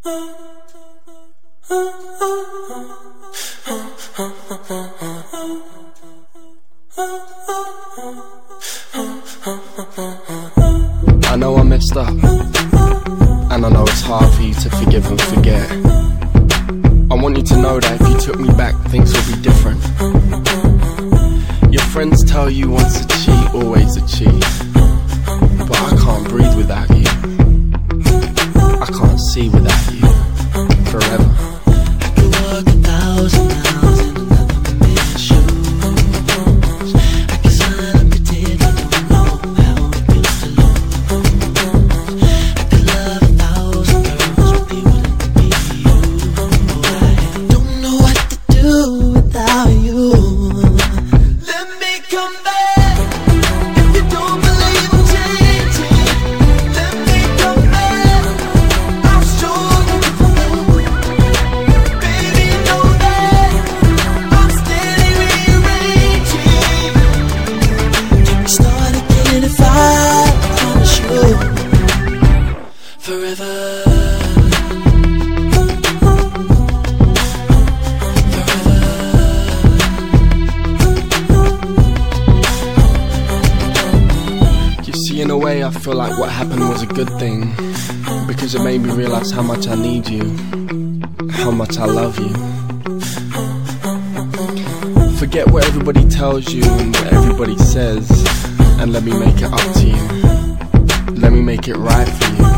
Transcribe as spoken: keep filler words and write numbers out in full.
I know I messed up, and I know it's hard for you to forgive and forget. I want you to know that if you took me back, things would be different. Your friends tell you once a cheat, always a cheat, but I can't breathe without you. I can't see without you forever. I could walk a thousand miles in another man's shoes. I can sign and pretend I don't know how it feels to lose. I could love a thousand girls, but they wouldn't be you. I don't know what to do without you. Let me come back. If you don't believe I'm changing, let me come back. I'm strong enough. Baby, know that I'm steady rearranging. Get me started again if I promise you forever. In a way, I feel like what happened was a good thing, because it made me realize how much I need you, how much I love you. Forget what everybody tells you and what everybody says, and let me make it up to you. Let me make it right for you.